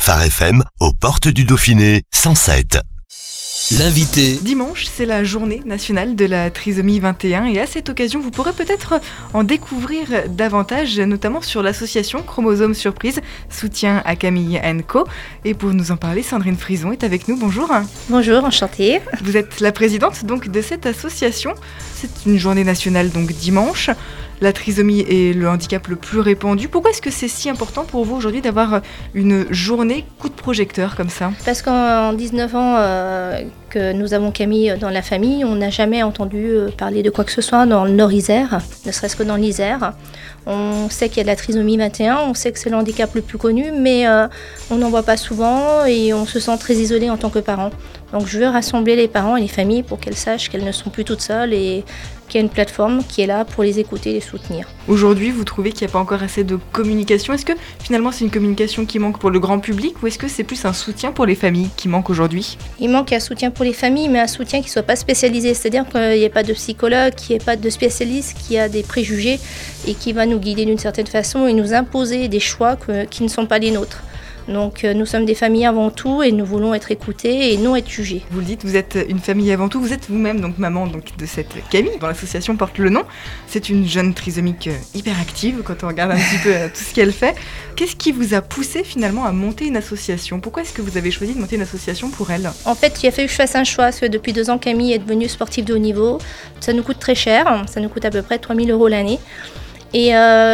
Phare FM, aux portes du Dauphiné, 107. L'invité. Dimanche, c'est la journée nationale de la trisomie 21 et à cette occasion, vous pourrez peut-être en découvrir davantage, notamment sur l'association Chromosome Surprise, soutien à Camille & Co. Et pour nous en parler, Sandrine Frison est avec nous. Bonjour. Bonjour, enchantée. Vous êtes la présidente donc de cette association. C'est une journée nationale donc dimanche. La trisomie est le handicap le plus répandu. Pourquoi est-ce que c'est si important pour vous aujourd'hui d'avoir une journée coup de projecteur comme ça ? Parce qu'en 19 ans que nous avons Camille dans la famille, on n'a jamais entendu parler de quoi que ce soit dans le Nord-Isère, ne serait-ce que dans l'Isère. On sait qu'il y a de la trisomie 21, on sait que c'est le handicap le plus connu, mais on n'en voit pas souvent et on se sent très isolé en tant que parent. Donc je veux rassembler les parents et les familles pour qu'elles sachent qu'elles ne sont plus toutes seules et qu'il y a une plateforme qui est là pour les écouter et les soutenir. Aujourd'hui, vous trouvez qu'il n'y a pas encore assez de communication ? Est-ce que finalement c'est une communication qui manque pour le grand public ou est-ce que c'est plus un soutien pour les familles qui manque aujourd'hui ? Il manque un soutien pour les familles, mais un soutien qui ne soit pas spécialisé. C'est-à-dire qu'il n'y ait pas de psychologue, qu'il n'y ait pas de spécialiste qui a des préjugés et qui va nous guider d'une certaine façon et nous imposer des choix qui ne sont pas les nôtres. Donc nous sommes des familles avant tout et nous voulons être écoutés et non être jugés. Vous le dites, vous êtes une famille avant tout, vous êtes vous-même donc maman donc, de cette Camille, dont l'association porte le nom. C'est une jeune trisomique hyper active quand on regarde un petit peu tout ce qu'elle fait. Qu'est-ce qui vous a poussé finalement à monter une association ? Pourquoi est-ce que vous avez choisi de monter une association pour elle ? En fait, il a fallu que je fasse un choix parce que depuis 2 ans, Camille est devenue sportive de haut niveau. Ça nous coûte très cher, ça nous coûte à peu près 3 000 € l'année. Et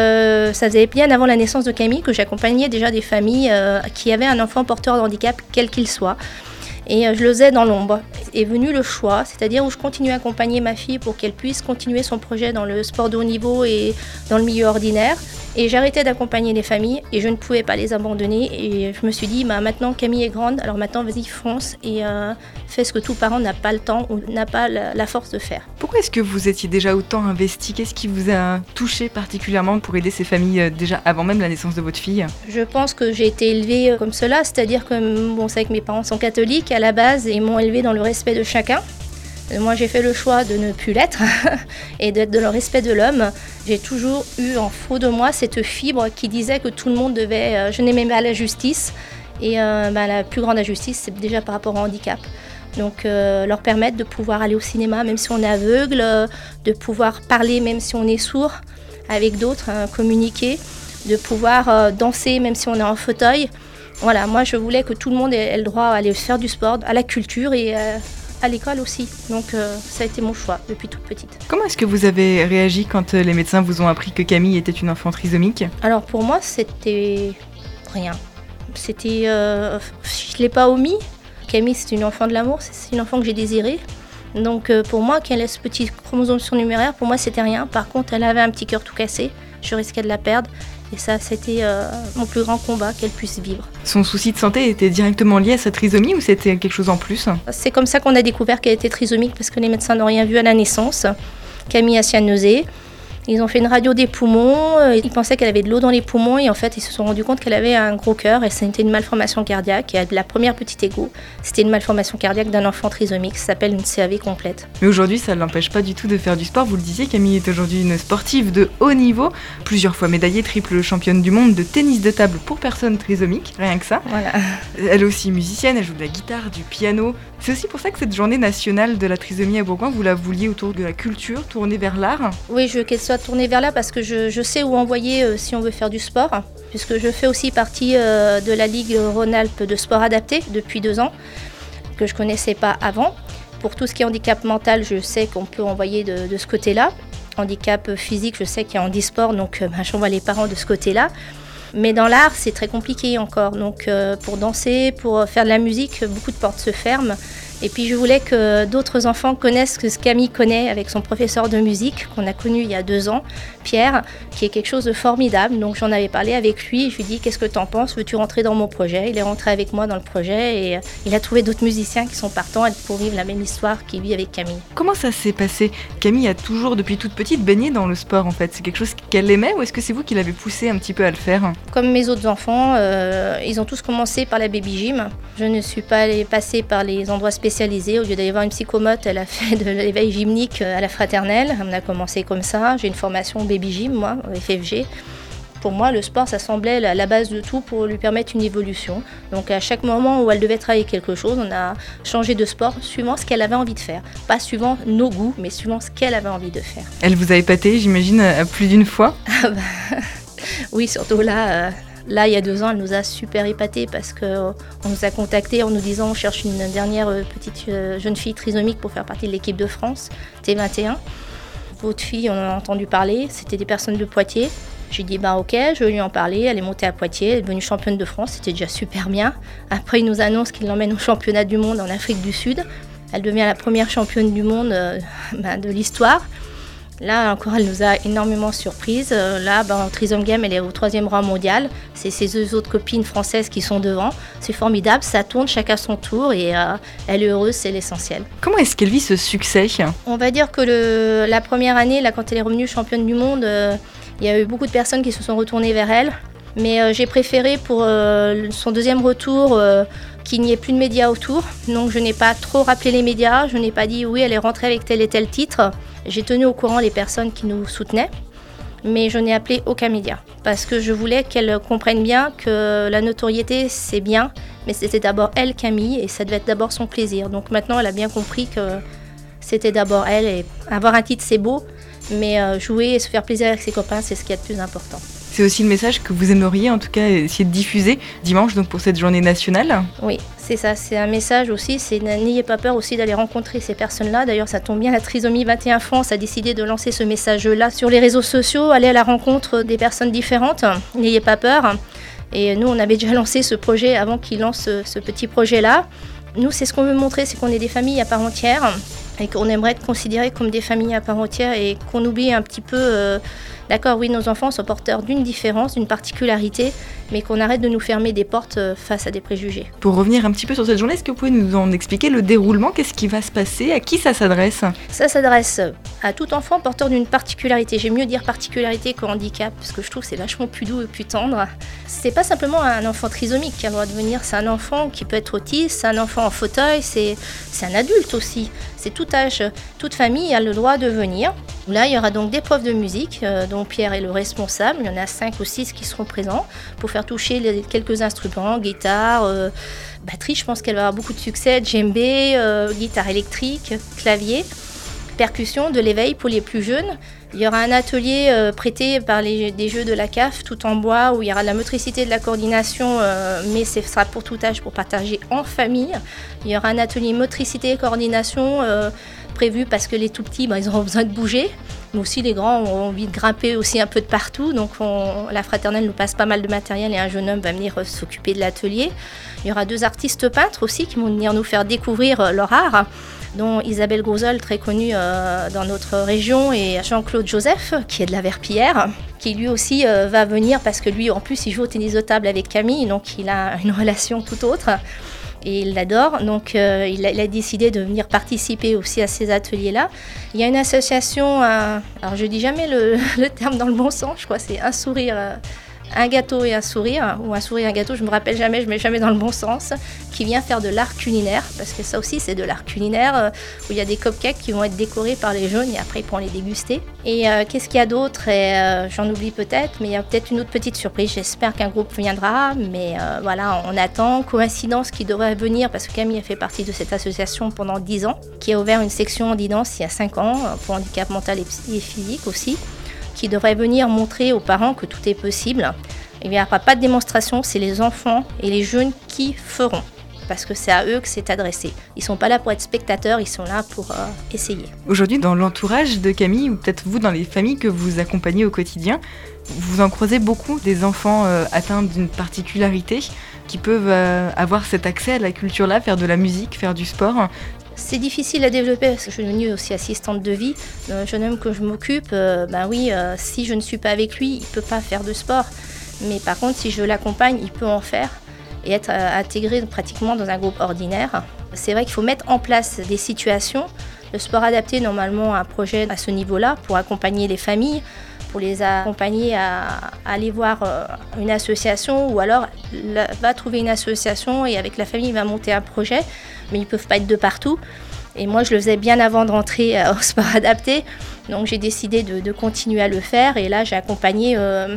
ça faisait bien avant la naissance de Camille que j'accompagnais déjà des familles qui avaient un enfant porteur de handicap, quel qu'il soit. Et je le faisais dans l'ombre. Est venu le choix, c'est-à-dire où je continuais à accompagner ma fille pour qu'elle puisse continuer son projet dans le sport de haut niveau et dans le milieu ordinaire. Et j'arrêtais d'accompagner les familles et je ne pouvais pas les abandonner. Et je me suis dit, maintenant Camille est grande, alors maintenant vas-y fonce et fais ce que tout parent n'a pas le temps ou n'a pas la force de faire. Pourquoi est-ce que vous étiez déjà autant investi ? Qu'est-ce qui vous a touché particulièrement pour aider ces familles déjà avant même la naissance de votre fille ? Je pense que j'ai été élevée comme cela, c'est-à-dire que on sait que mes parents sont catholiques à la base et m'ont élevée dans le respect de chacun. Moi, j'ai fait le choix de ne plus l'être et d'être dans le respect de l'homme. J'ai toujours eu en faux de moi cette fibre qui disait que tout le monde devait... je n'aimais pas la justice et la plus grande injustice, c'est déjà par rapport au handicap. Donc, leur permettre de pouvoir aller au cinéma même si on est aveugle, de pouvoir parler même si on est sourd avec d'autres, communiquer, de pouvoir danser même si on est en fauteuil. Voilà, moi, je voulais que tout le monde ait le droit à aller faire du sport, à la culture et... à l'école aussi, donc ça a été mon choix depuis toute petite. Comment est-ce que vous avez réagi quand les médecins vous ont appris que Camille était une enfant trisomique ? Alors pour moi, c'était rien. C'était, je ne l'ai pas omis. Camille, c'est une enfant de l'amour, c'est une enfant que j'ai désirée. Donc pour moi, qu'elle ait ce petit chromosome surnuméraire, pour moi, c'était rien. Par contre, elle avait un petit cœur tout cassé, je risquais de la perdre. Et ça, c'était mon plus grand combat, qu'elle puisse vivre. Son souci de santé était directement lié à sa trisomie ou c'était quelque chose en plus ? C'est comme ça qu'on a découvert qu'elle était trisomique parce que les médecins n'ont rien vu à la naissance. Camille a cyanosé. Ils ont fait une radio des poumons, ils pensaient qu'elle avait de l'eau dans les poumons et en fait ils se sont rendus compte qu'elle avait un gros cœur et c'était une malformation cardiaque. Et la première petite écho, c'était une malformation cardiaque d'un enfant trisomique, ça s'appelle une CAV complète. Mais aujourd'hui ça ne l'empêche pas du tout de faire du sport, vous le disiez, Camille est aujourd'hui une sportive de haut niveau, plusieurs fois médaillée, triple championne du monde de tennis de table pour personnes trisomiques, rien que ça. Voilà. Elle est aussi musicienne, elle joue de la guitare, du piano. C'est aussi pour ça que cette journée nationale de la trisomie à Bourgoin, vous la vouliez autour de la culture, tournée vers l'art ? Oui, je veux qu'elle soit tournée vers là parce que je sais où envoyer si on veut faire du sport, puisque je fais aussi partie de la Ligue Rhône-Alpes de sport adapté depuis 2 ans, que je ne connaissais pas avant. Pour tout ce qui est handicap mental, je sais qu'on peut envoyer de ce côté-là. Handicap physique, je sais qu'il y a handisport, donc j'envoie les parents de ce côté-là. Mais dans l'art, c'est très compliqué encore. Donc pour danser, pour faire de la musique, beaucoup de portes se ferment. Et puis je voulais que d'autres enfants connaissent ce que Camille connaît avec son professeur de musique qu'on a connu il y a 2 ans, Pierre, qui est quelque chose de formidable. Donc j'en avais parlé avec lui, je lui ai dit qu'est-ce que t'en penses, veux-tu rentrer dans mon projet ? Il est rentré avec moi dans le projet et il a trouvé d'autres musiciens qui sont partants pour vivre la même histoire qu'il vit avec Camille. Comment ça s'est passé ? Camille a toujours depuis toute petite baigné dans le sport en fait. C'est quelque chose qu'elle aimait ou est-ce que c'est vous qui l'avez poussé un petit peu à le faire ? Comme mes autres enfants, ils ont tous commencé par la baby gym. Je ne suis pas allée passer par les endroits spécialisés. Au lieu d'aller voir une psychomote, elle a fait de l'éveil gymnique à la fraternelle. On a commencé comme ça. J'ai une formation baby gym, moi, au FFG. Pour moi, le sport, ça semblait la base de tout pour lui permettre une évolution. Donc à chaque moment où elle devait travailler quelque chose, on a changé de sport suivant ce qu'elle avait envie de faire. Pas suivant nos goûts, mais suivant ce qu'elle avait envie de faire. Elle vous a épaté, j'imagine, plus d'une fois? Oui, surtout là, il y a 2 ans, elle nous a super épatés parce qu'on nous a contactés en nous disant on cherche une dernière petite jeune fille trisomique pour faire partie de l'équipe de France, T21. Votre fille, on en a entendu parler, c'était des personnes de Poitiers. J'ai dit ok, je vais lui en parler. Elle est montée à Poitiers, elle est devenue championne de France, c'était déjà super bien. Après, il nous annonce qu'il l'emmène au championnat du monde en Afrique du Sud. Elle devient la première championne du monde de l'histoire. Là encore, elle nous a énormément surprises. Là, en Trisom Game, elle est au 3e rang mondial. C'est ses 2 autres copines françaises qui sont devant. C'est formidable, ça tourne chacun son tour et elle est heureuse, c'est l'essentiel. Comment est-ce qu'elle vit ce succès? On va dire que la première année, là, quand elle est revenue championne du monde, il y a eu beaucoup de personnes qui se sont retournées vers elle. Mais j'ai préféré pour son 2e retour qu'il n'y ait plus de médias autour. Donc je n'ai pas trop rappelé les médias, je n'ai pas dit oui, elle est rentrée avec tel et tel titre. J'ai tenu au courant les personnes qui nous soutenaient, mais je n'ai appelé aucun média. Parce que je voulais qu'elle comprenne bien que la notoriété, c'est bien, mais c'était d'abord elle, Camille, et ça devait être d'abord son plaisir. Donc maintenant, elle a bien compris que c'était d'abord elle, et avoir un titre, c'est beau, mais jouer et se faire plaisir avec ses copains, c'est ce qui est le plus important. C'est aussi le message que vous aimeriez en tout cas essayer de diffuser dimanche donc pour cette journée nationale? Oui, c'est ça, c'est un message aussi, c'est n'ayez pas peur aussi d'aller rencontrer ces personnes-là. D'ailleurs, ça tombe bien, la Trisomie 21 France a décidé de lancer ce message-là sur les réseaux sociaux, aller à la rencontre des personnes différentes, n'ayez pas peur. Et nous, on avait déjà lancé ce projet avant qu'ils lancent ce petit projet-là. Nous, c'est ce qu'on veut montrer, c'est qu'on est des familles à part entière et qu'on aimerait être considérés comme des familles à part entière et qu'on oublie un petit peu... D'accord, oui, nos enfants sont porteurs d'une différence, d'une particularité, mais qu'on arrête de nous fermer des portes face à des préjugés. Pour revenir un petit peu sur cette journée, est-ce que vous pouvez nous en expliquer le déroulement? Qu'est-ce qui va se passer? À qui ça s'adresse? Ça s'adresse à tout enfant porteur d'une particularité. J'aime mieux dire particularité que handicap, parce que je trouve que c'est vachement plus doux et plus tendre. C'est pas simplement un enfant trisomique qui a le droit de venir, c'est un enfant qui peut être autiste, c'est un enfant en fauteuil, c'est un adulte aussi. C'est tout âge, toute famille a le droit de venir. Là, il y aura donc des profs de musique, dont Pierre est le responsable. Il y en a 5 ou 6 qui seront présents pour faire toucher quelques instruments, guitare, batterie, je pense qu'elle va avoir beaucoup de succès, djembé, guitare électrique, clavier, percussion, de l'éveil pour les plus jeunes. Il y aura un atelier prêté par des jeux de la CAF, tout en bois, où il y aura de la motricité et de la coordination, mais ce sera pour tout âge, pour partager en famille. Il y aura un atelier motricité et coordination prévu parce que les tout petits, ils auront besoin de bouger. Mais aussi les grands ont envie de grimper aussi un peu de partout. Donc la fraternelle nous passe pas mal de matériel et un jeune homme va venir s'occuper de l'atelier. Il y aura 2 artistes peintres aussi qui vont venir nous faire découvrir leur art, dont Isabelle Grosol, très connue dans notre région, et Jean-Claude Joseph, qui est de la Verpillière, qui lui aussi va venir parce que lui, en plus, il joue au tennis de table avec Camille, donc il a une relation tout autre. Et il l'adore, donc il a décidé de venir participer aussi à ces ateliers-là. Il y a une association, alors je dis jamais le terme dans le bon sens, je crois que c'est un sourire, un gâteau et un sourire, ou un sourire et un gâteau, je me rappelle jamais, je mets jamais dans le bon sens, qui vient faire de l'art culinaire, parce que ça aussi c'est de l'art culinaire, où il y a des cupcakes qui vont être décorés par les jeunes et après ils pourront les déguster. Et qu'est-ce qu'il y a d'autre? J'en oublie peut-être, mais il y a peut-être une autre petite surprise, j'espère qu'un groupe viendra, mais voilà, on attend. Coïncidence qui devrait venir, parce que Camille a fait partie de cette association pendant 10 ans, qui a ouvert une section handidance il y a 5 ans, pour handicap mental et physique aussi, qui devrait venir montrer aux parents que tout est possible. Il n'y aura pas de démonstration, c'est les enfants et les jeunes qui feront, parce que c'est à eux que c'est adressé. Ils ne sont pas là pour être spectateurs, ils sont là pour essayer. Aujourd'hui, dans l'entourage de Camille, ou peut-être vous, dans les familles que vous accompagnez au quotidien, vous en croisez beaucoup des enfants atteints d'une particularité qui peuvent avoir cet accès à la culture-là, faire de la musique, faire du sport. C'est difficile à développer parce que je suis devenue aussi assistante de vie. Le jeune homme que je m'occupe, si je ne suis pas avec lui, il ne peut pas faire de sport. Mais par contre, si je l'accompagne, il peut en faire et être intégré pratiquement dans un groupe ordinaire. C'est vrai qu'il faut mettre en place des situations. Le sport adapté, normalement, a un projet à ce niveau-là pour accompagner les familles, pour les accompagner à aller voir une association, ou alors va trouver une association et avec la famille il va monter un projet, mais ils ne peuvent pas être de partout. Et moi je le faisais bien avant de rentrer au sport adapté, donc j'ai décidé de continuer à le faire, et là j'ai accompagné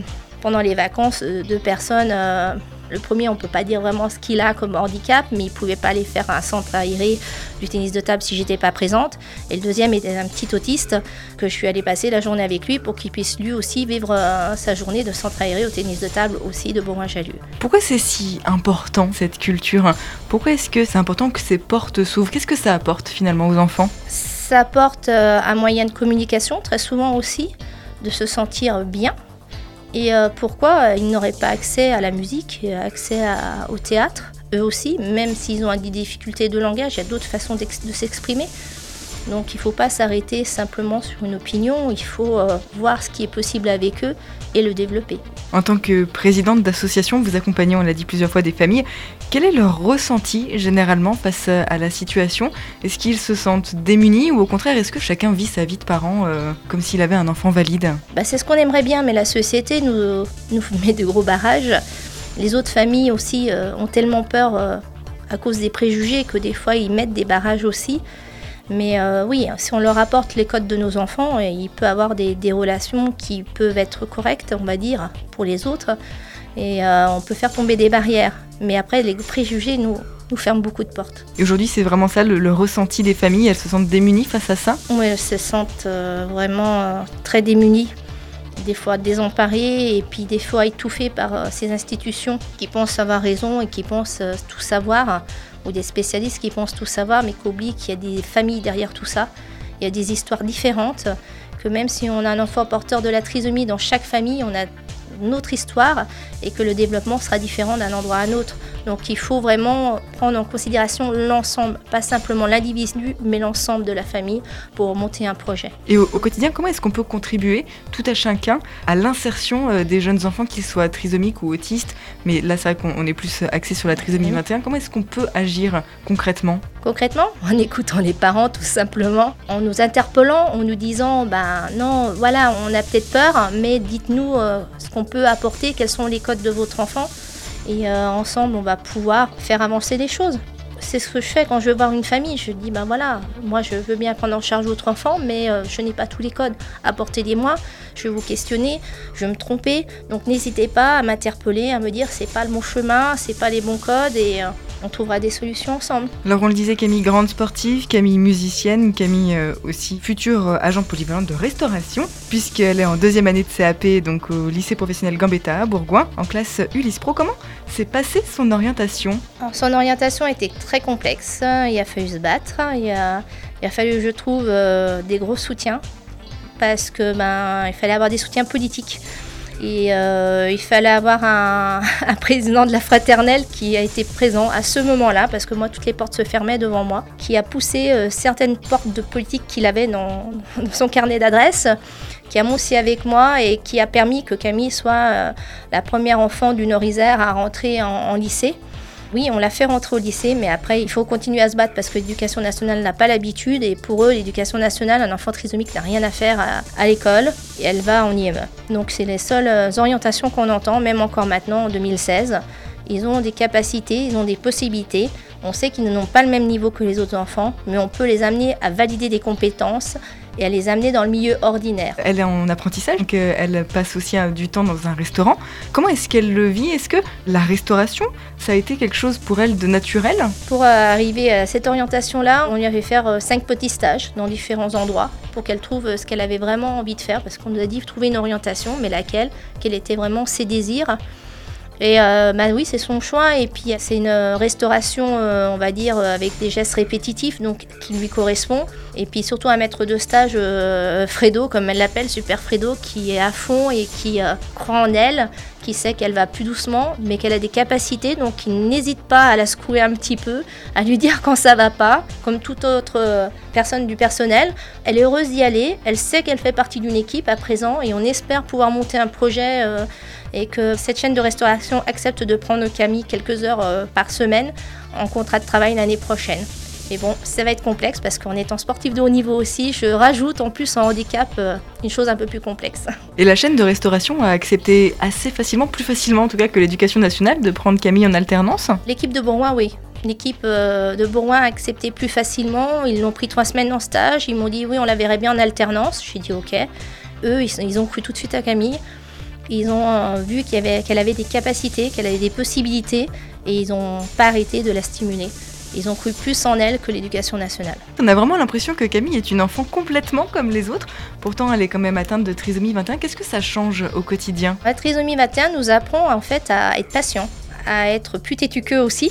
pendant les vacances 2 personnes. Le premier, on ne peut pas dire vraiment ce qu'il a comme handicap, mais il ne pouvait pas aller faire un centre aéré du tennis de table si je n'étais pas présente. Et le deuxième était un petit autiste que je suis allée passer la journée avec lui pour qu'il puisse lui aussi vivre sa journée de centre aéré au tennis de table aussi de Bourgoin-Jallieu. Pourquoi c'est si important cette culture ? Pourquoi est-ce que c'est important que ces portes s'ouvrent ? Qu'est-ce que ça apporte finalement aux enfants ? Ça apporte un moyen de communication très souvent aussi, de se sentir bien. Et pourquoi ils n'auraient pas accès à la musique, accès au théâtre, eux aussi, même s'ils ont des difficultés de langage, il y a d'autres façons de s'exprimer. Donc il ne faut pas s'arrêter simplement sur une opinion, il faut voir ce qui est possible avec eux et le développer. En tant que présidente d'association, vous accompagnez, on l'a dit plusieurs fois, des familles. Quel est leur ressenti généralement face à la situation ? Est-ce qu'ils se sentent démunis ou au contraire, est-ce que chacun vit sa vie de parent comme s'il avait un enfant valide ? C'est ce qu'on aimerait bien, mais la société nous met de gros barrages. Les autres familles aussi ont tellement peur à cause des préjugés que des fois ils mettent des barrages aussi. Mais oui, si on leur apporte les codes de nos enfants, il peut avoir des relations qui peuvent être correctes, on va dire, pour les autres. Et on peut faire tomber des barrières. Mais après, les préjugés nous ferment beaucoup de portes. Et aujourd'hui, c'est vraiment ça le ressenti des familles ? Elles se sentent démunies face à ça ? Oui, elles se sentent vraiment très démunies. Des fois désemparées et puis des fois étouffées par ces institutions qui pensent avoir raison et qui pensent tout savoir, ou des spécialistes qui pensent tout savoir mais qui oublient qu'il y a des familles derrière tout ça. Il y a des histoires différentes, que même si on a un enfant porteur de la trisomie, dans chaque famille on a une autre histoire et que le développement sera différent d'un endroit à un autre. Donc il faut vraiment prendre en considération l'ensemble, pas simplement l'individu, mais l'ensemble de la famille pour monter un projet. Et au quotidien, comment est-ce qu'on peut contribuer, tout à chacun, à l'insertion des jeunes enfants, qu'ils soient trisomiques ou autistes ? Mais là, c'est vrai qu'on est plus axé sur la trisomie 21. Comment est-ce qu'on peut agir concrètement ? Concrètement, en écoutant les parents tout simplement, en nous interpellant, en nous disant non, voilà, on a peut-être peur, mais dites-nous ce qu'on peut apporter, quels sont les codes de votre enfant. Et ensemble, on va pouvoir faire avancer les choses. C'est ce que je fais quand je veux voir une famille. Je dis, voilà, moi je veux bien prendre en charge votre enfant, mais je n'ai pas tous les codes. Apportez-les-moi, je vais vous questionner, je vais me tromper. Donc n'hésitez pas à m'interpeller, à me dire, c'est pas le bon chemin, c'est pas les bons codes et on trouvera des solutions ensemble. Alors on le disait, Camille, grande sportive, Camille musicienne, Camille aussi future agent polyvalente de restauration, puisqu'elle est en 2e année de CAP, donc au lycée professionnel Gambetta à Bourgoin, en classe Ulysse Pro. Comment s'est passée son orientation ? Alors, son orientation était très complexe, il a fallu se battre, il a fallu, je trouve, des gros soutiens, parce que il fallait avoir des soutiens politiques. Et il fallait avoir un président de la fraternelle qui a été présent à ce moment-là, parce que moi, toutes les portes se fermaient devant moi, qui a poussé certaines portes de politique qu'il avait dans son carnet d'adresses, qui a moussé avec moi et qui a permis que Camille soit la première enfant du Nord-Isère à rentrer en lycée. Oui, on l'a fait rentrer au lycée, mais après, il faut continuer à se battre parce que l'éducation nationale n'a pas l'habitude. Et pour eux, l'éducation nationale, un enfant trisomique n'a rien à faire à l'école et elle va en IME. Donc, c'est les seules orientations qu'on entend, même encore maintenant, en 2016. Ils ont des capacités, ils ont des possibilités. On sait qu'ils n'ont pas le même niveau que les autres enfants, mais on peut les amener à valider des compétences et à les amener dans le milieu ordinaire. Elle est en apprentissage, donc elle passe aussi du temps dans un restaurant. Comment est-ce qu'elle le vit ? Est-ce que la restauration, ça a été quelque chose pour elle de naturel ? Pour arriver à cette orientation-là, on lui a fait faire 5 petits stages dans différents endroits pour qu'elle trouve ce qu'elle avait vraiment envie de faire, parce qu'on nous a dit de trouver une orientation, mais laquelle, quels étaient vraiment ses désirs. Et oui, c'est son choix. Et puis c'est une restauration, on va dire, avec des gestes répétitifs, donc qui lui correspond. Et puis surtout un maître de stage, Fredo, comme elle l'appelle, Super Fredo, qui est à fond et qui croit en elle, qui sait qu'elle va plus doucement, mais qu'elle a des capacités, donc il n'hésite pas à la secouer un petit peu, à lui dire quand ça va pas, comme toute autre personne du personnel. Elle est heureuse d'y aller, elle sait qu'elle fait partie d'une équipe à présent, et on espère pouvoir monter un projet et que cette chaîne de restauration accepte de prendre Camille quelques heures par semaine en contrat de travail l'année prochaine. Mais bon, ça va être complexe parce qu'en étant sportif de haut niveau aussi, je rajoute en plus en handicap une chose un peu plus complexe. Et la chaîne de restauration a accepté assez facilement, plus facilement en tout cas que l'éducation nationale, de prendre Camille en alternance ? L'équipe de Bourgoin, oui. L'équipe de Bourgoin a accepté plus facilement. Ils l'ont pris 3 semaines en stage. Ils m'ont dit oui, on la verrait bien en alternance. J'ai dit ok. Eux, ils ont cru tout de suite à Camille. Ils ont vu qu'elle avait des capacités, qu'elle avait des possibilités et ils n'ont pas arrêté de la stimuler. Ils ont cru plus en elle que l'éducation nationale. On a vraiment l'impression que Camille est une enfant complètement comme les autres. Pourtant, elle est quand même atteinte de trisomie 21. Qu'est-ce que ça change au quotidien ? La trisomie 21 nous apprend en fait à être patient, à être plus têtu qu'eux aussi.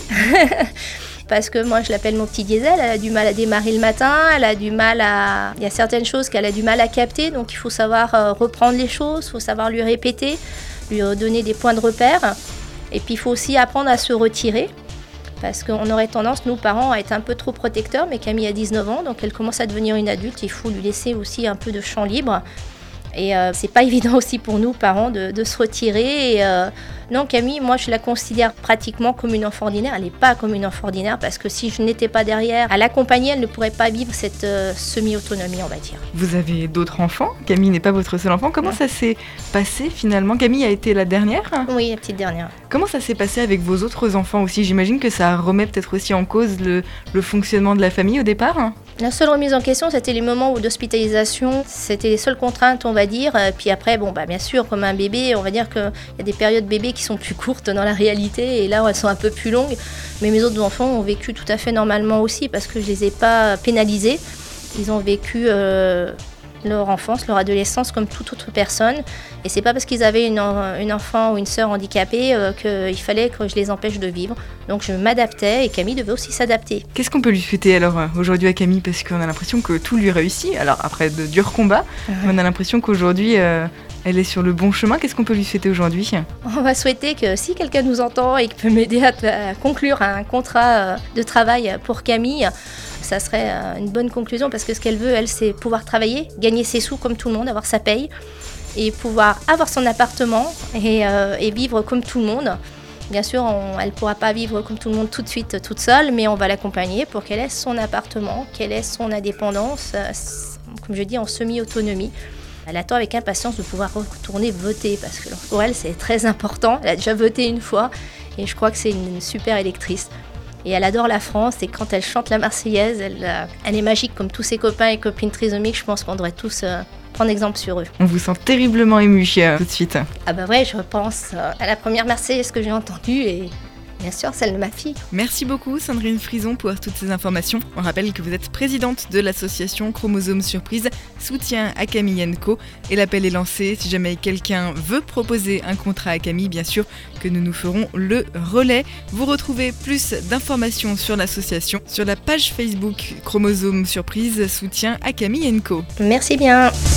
Parce que moi, je l'appelle mon petit diesel. Elle a du mal à démarrer le matin. Elle a du mal à... Il y a certaines choses qu'elle a du mal à capter. Donc, il faut savoir reprendre les choses. Il faut savoir lui répéter, lui donner des points de repère. Et puis, il faut aussi apprendre à se retirer. Parce qu'on aurait tendance, nous parents, à être un peu trop protecteurs, mais Camille a 19 ans, donc elle commence à devenir une adulte, il faut lui laisser aussi un peu de champ libre. Et c'est pas évident aussi pour nous, parents, de se retirer. Non, Camille, moi je la considère pratiquement comme une enfant ordinaire. Elle n'est pas comme une enfant ordinaire parce que si je n'étais pas derrière à l'accompagner, elle ne pourrait pas vivre cette semi-autonomie, on va dire. Vous avez d'autres enfants ? Camille n'est pas votre seul enfant. Comment ça s'est passé finalement ? Camille a été la dernière ? Oui, la petite dernière. Comment ça s'est passé avec vos autres enfants aussi ? J'imagine que ça remet peut-être aussi en cause le fonctionnement de la famille au départ ? La seule remise en question, c'était les moments d'hospitalisation. C'était les seules contraintes, on va dire. Puis après, bien sûr, comme un bébé, on va dire qu'il y a des périodes bébés qui sont plus courtes dans la réalité. Et là, elles sont un peu plus longues. Mais mes autres enfants ont vécu tout à fait normalement aussi parce que je ne les ai pas pénalisés. Ils ont vécu leur enfance, leur adolescence comme toute autre personne. Et c'est pas parce qu'ils avaient une enfant ou une sœur handicapée qu'il fallait que je les empêche de vivre. Donc je m'adaptais et Camille devait aussi s'adapter. Qu'est-ce qu'on peut lui souhaiter alors aujourd'hui à Camille ? Parce qu'on a l'impression que tout lui réussit. Alors après de durs combats, on a l'impression qu'aujourd'hui elle est sur le bon chemin. Qu'est-ce qu'on peut lui souhaiter aujourd'hui ? On va souhaiter que si quelqu'un nous entend et qui peut m'aider à conclure un contrat de travail pour Camille, ça serait une bonne conclusion parce que ce qu'elle veut, elle, c'est pouvoir travailler, gagner ses sous comme tout le monde, avoir sa paye et pouvoir avoir son appartement et vivre comme tout le monde. Bien sûr, elle ne pourra pas vivre comme tout le monde tout de suite, toute seule, mais on va l'accompagner pour qu'elle ait son appartement, qu'elle ait son indépendance, comme je dis, en semi-autonomie. Elle attend avec impatience de pouvoir retourner voter parce que pour elle, c'est très important. Elle a déjà voté une fois et je crois que c'est une super électrice. Et elle adore la France et quand elle chante la Marseillaise, elle est magique comme tous ses copains et copines trisomiques. Je pense qu'on devrait tous prendre exemple sur eux. On vous sent terriblement ému tout de suite. Ah bah ouais, je pense à la première Marseillaise que j'ai entendue et bien sûr celle de ma fille. Merci beaucoup Sandrine Frison pour toutes ces informations. On rappelle que vous êtes présidente de l'association Chromosome Surprise, soutien à Camille & Co. Et l'appel est lancé si jamais quelqu'un veut proposer un contrat à Camille, bien sûr que nous ferons le relais. Vous retrouvez plus d'informations sur l'association sur la page Facebook Chromosome Surprise, soutien à Camille & Co. Merci bien.